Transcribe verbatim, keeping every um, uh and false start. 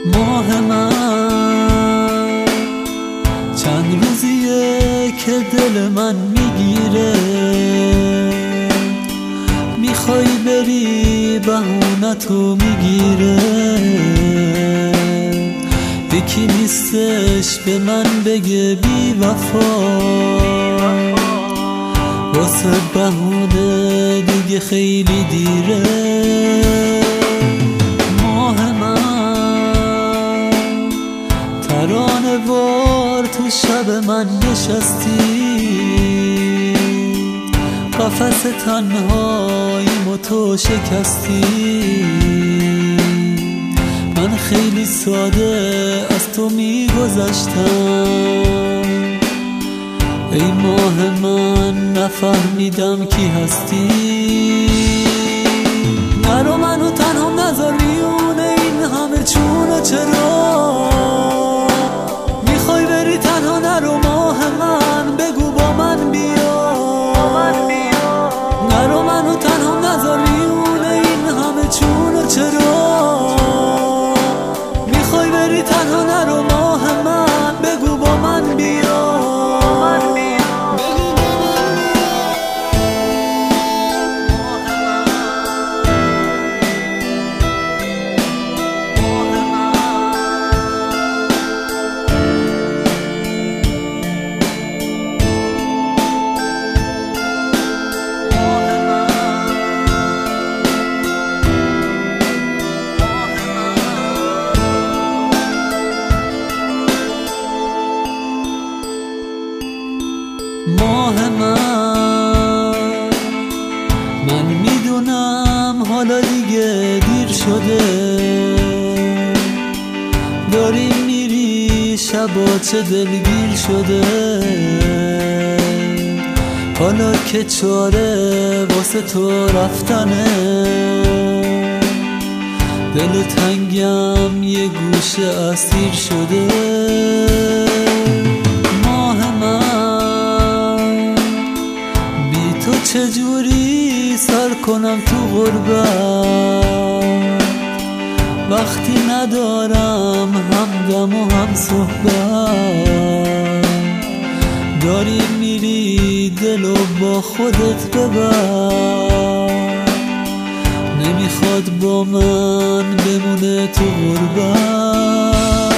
ماه من چند روزیه که دل من میگیره، میخوای بری بهونتو میگیره. یکی نیستش به من بگه بی وفا، واسه بهونه دیگه خیلی دیره. ماه من ترانه وار تو شب من نشستی، قفس تنهاییمو تو شکستی. من خیلی ساده از تو میگذشتم، ای ماه من نفهمیدم کی هستی. نرو منو تنها نذار بیونه این همه چونه، چرا میخوای بری تنها؟ نرو ماه من بگو با من بیا. نرو منو تنها نذار بیونه این همه چونه، چرا میخوای بری تنها؟ نرو ماه من بگو با من بیا. ماه من من میدونم حالا دیگه دیر شده، داری میری شبا چه دلگیر شده. حالا که چاره واسه تو رفتنه، دل تنگم یه گوشه اسیر شده. تو چجوری سر کنم تو غربت، وقتی ندارم همدم و هم صحبت. داری میری دلو با خودت ببر، نمیخواد با من بمونه تو غربت.